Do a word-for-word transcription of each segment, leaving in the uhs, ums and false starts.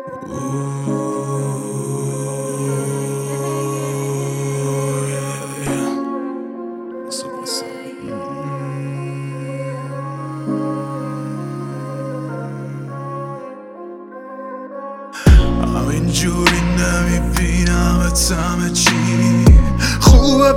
اینجوری نمیبینمت همه چی خوبه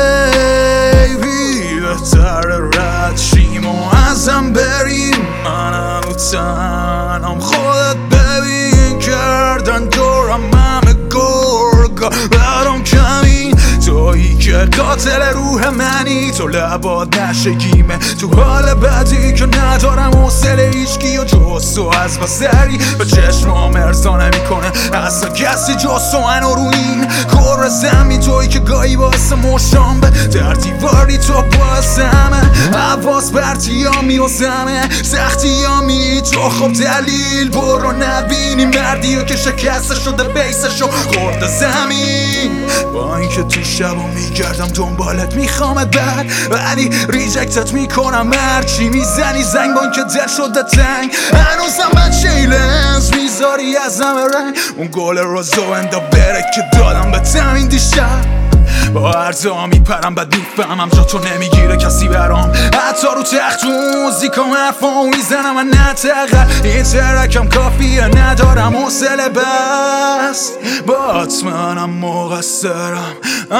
بیبی، بهتره رد شیم و ازم بریم. من هنو تنم، خودت ببین کردن دورم همه گرگا برام کمی. تویی که قاتل روح منی، تو لبات نشگیمه تو حال بدی که ندارم حوصله هیچکی و جز تو از بسری به چشمام ارضا نمیکنه اصلا کسی جز تو. منو رو این کره زمین تویی که گاهی باعث مشام به در دیواری تو بازمه. حواس بر تیامی و زمه سختیامی تو، خب دلیل برو نبینی مردی که شکسته شده بیسشو خورده زمین. با اینکه تو شبا میگردم دنبالت میخوامت بعد ولی ریجکتت میکنم هرچی میزنی زنگ. با اینکه دل شده تنگ هنوزم بچه لنز میذاری از همه رنگ. اون گل روزو اندا بره که دادم به تمین دیشب. با عرضا میپرم بد میفهمم جا تو نمیگیره کسی برام، حتی رو تخت موزیکم حرفامو میزنم من نتقل. این ترکم کافیه ندارم حوصله بس بات منم مقصرم،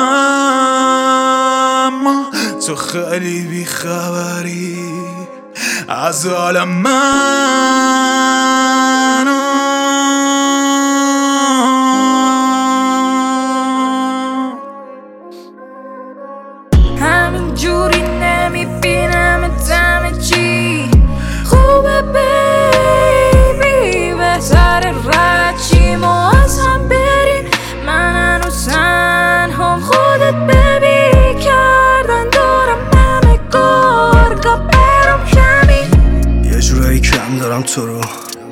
اما تو خیلی بیخبری از حال من. همینجوری نمیبینم همه چی خوبه بیبی، بهتره رد شیم و از هم بریم. من هنوز تنهام، خودت ببین کردن دارم همه گرگا برام کمی. یه جورایی کم دارم تو رو،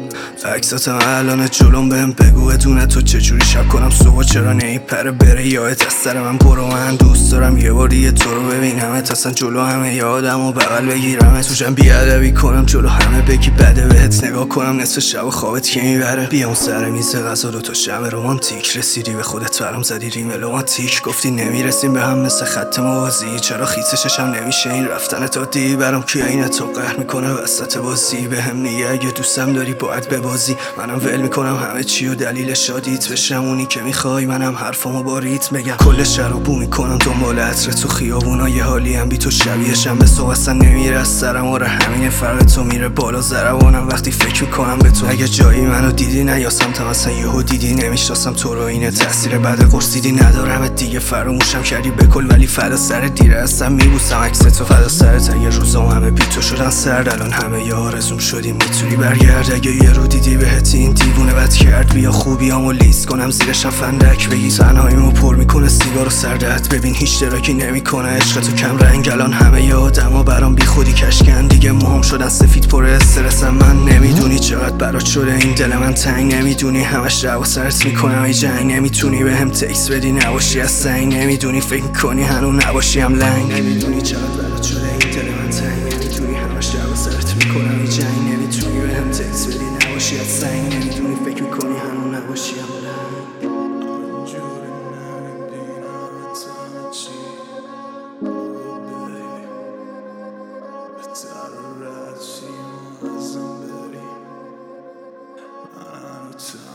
عکساتم الان جلوم بهم بگو بدونه تو چجوری شب کنم صبح چرا نیپره بره یادت از سر من برو. من دوست دارم یه بار دیگه تو رو ببینمت اصلا جلو همه یادم و بغل بگیرمت. توشم بیادبی کنم جلو همه بگی بده بهت نگاه کنم نصف شب و خوابت که میبره. بیام سر میز غذا دوتا شمع رومانتیک، رسیدی به خودت برام زدی ریم رومانتیک. گفتی نمیرسیم به هم مثل خط موازی، چرا خیس چشم نمیشه این رفتن تا دی برام که این تو قهر میکنه وسط بازی. بهم میگه اگه دوستم داری باید ببازی، منم ول میکنم همه چی و دلیل شادیت بشم اونی که میخوای. منم حرفامو با ریتم بگم کل شهر رو بو میکنم دنبال عطر تو خیابونا، یه حالی هم بی تو شبیهشم به صبح اصلا نمیره از سرم. آره همین فرق تو میره بالا ضربانم وقتی فکر میکنم به تو. اگه جایی منو دیدی نیاسم تا مثلا یهو دیدی نمیشناسم تو رو، اینه تاثیر بعد قرصیدی ندارم دیگه فراموشم کردی بکل ولی فدا سر دیره هستم میبوسم عکس تو فدا سرت. اگه روزام همه بی تو شدن سرد الان همه یه آرزوم شدی میتونی برگرد. اگه یه رو دیدی بهت این دیوونه بد کرد بیا خوبیامو لیست کنم زیرشم فندک بگی تنهاییمو پر میکنه سیگار و سردت. ببین هیچ دراکی نمیکنه عشق تو کم رنگ الان همه ی آدما برام بی خودی کشکن دیگه موهام شدن سفید پر استرسم. من نمیدونی چقدر برات شده این دل من تنگ، نمیدونی همش رو سرت میکنم ای جنگ. نمیتونی بهم تکس بدی نباشی از سنگ، نمیدونی فکر کنی هنو نباشی هم لنگ. نمیدونی چقدر برات شده این دل من تنگ، نمیدونی همش رو سرت میکنم ای جنگ. نمیتونی بهم تکس بدی نباشی از سنگ، نمیدونی فکر میکنی هنو نباشی هم لنگ. Time